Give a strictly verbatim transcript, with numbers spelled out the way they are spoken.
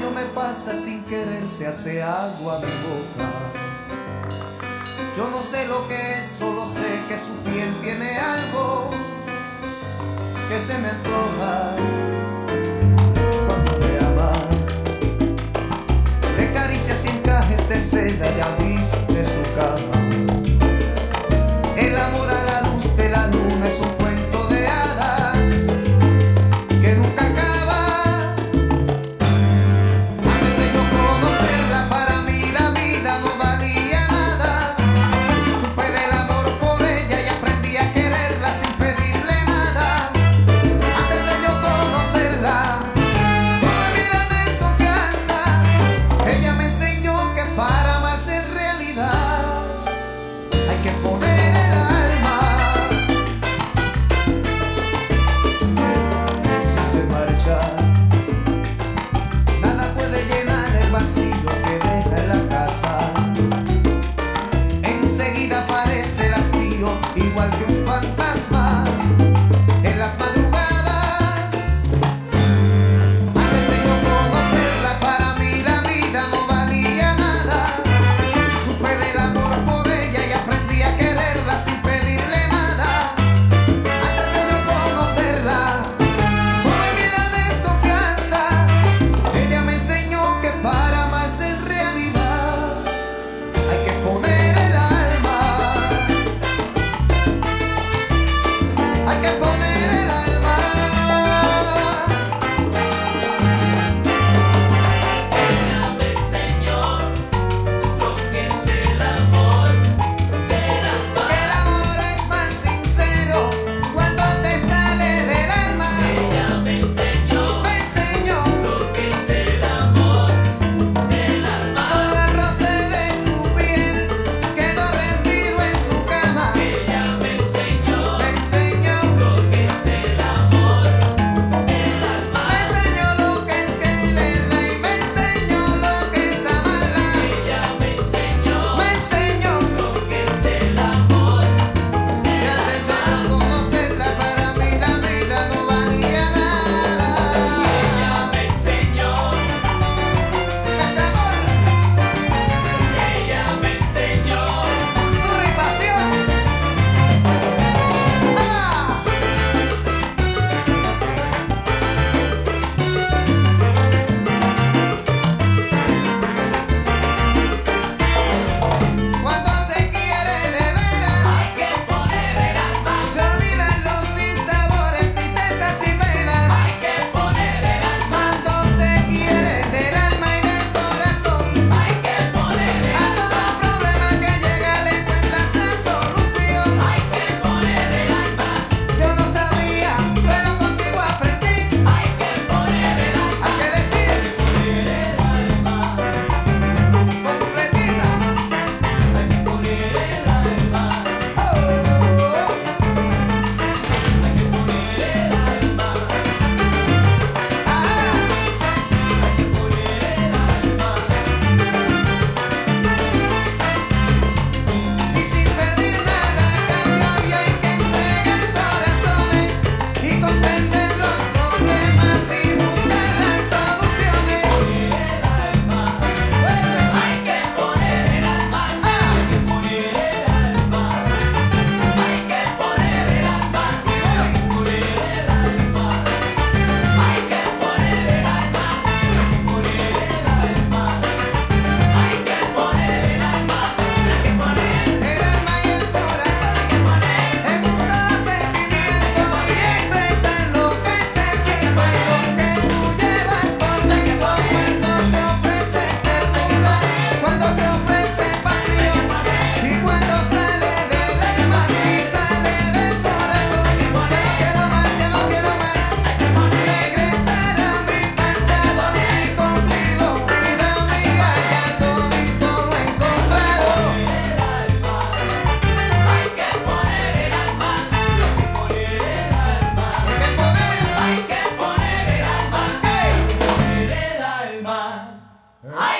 Pero me pasa sin querer, se hace agua mi boca. Yo no sé lo que es, solo sé que su piel tiene algo que se me antoja cuando me ama. De caricias y encajes de seda ya viste su cama. El amor a la luz de la luna es un cuento de hadas que nunca acaba. Antes de yo conocerla, para mí la vida no valía nada. Supe del amor por ella y aprendí a quererla sin pedirle nada. Antes de yo conocerla, tuve vida de desconfianza. Ella me enseñó que para amarse en realidad hay que poner igual que un fantasma en las madrugadas. Antes de yo conocerla, para mí la vida no valía nada. Supe del amor por ella y aprendí a quererla sin pedirle nada. Antes de yo conocerla, tuve vida de desconfianza. Ella me enseñó que para amarse en realidad hay que poner el alma. Hay que poner el alma. Ella me enseñó lo que es el amor del alma. El amor es más sincero cuando te sale del alma. Ella me enseñó, Me enseñó lo que es el amor del alma. solo el roce de su piel quedó rendido en su cama. Ella me enseñó, Me enseñó lo que es el amor del alma. Me enseñó lo que es quererla y me enseñó lo que es amarla. Ella me enseñó, Me enseñó lo que es el amor y del antes de alma. yo conocerla, para mí la vida no valía nada. Ella me enseñó, Ese amor, ella me enseñó. dulzura y pasión. ¡Ah! Cuando se quiere de veras, Hay que poner el alma, se olvidan los sinsabores, tristezas y penas. hay que poner el alma, Cuando se quiere del alma y del corazón, hay que poner el a alma, todo problema que llega le encuentras la solución. hay que poner el alma, Yo no sabía, pero contigo aprendí. hay que poner el alma, Hay que decir poner el alma, completita. hay que poner el alma, Oh, hay que poner el alma, ah, hay que poner el alma. y sin pedir nada a cambio y hay que entregar corazones y comprender los problemas y buscar las soluciones. Hay que poner el alma, Ah, hay que poner el alma, hay que poner el alma, hay que poner el alma, hay que poner el alma, hay que poner el alma, hay que poner el alma, hay que poner el alma y el corazón en un solo sentimiento y expresar lo que se siente y lo que tú llevas por dentro cuando se ofrece ternura, cuando se ofrece pasión y cuando sale del alma y sale del corazón. Ya no quiero más, ya no quiero más regresar a mi pasado y contigo, vida mía, ya todito lo he encontrado. hay que poner el alma, hay que poner el alma, Hay que poner, hay que poner el alma, ¡ey! poner el alma, hay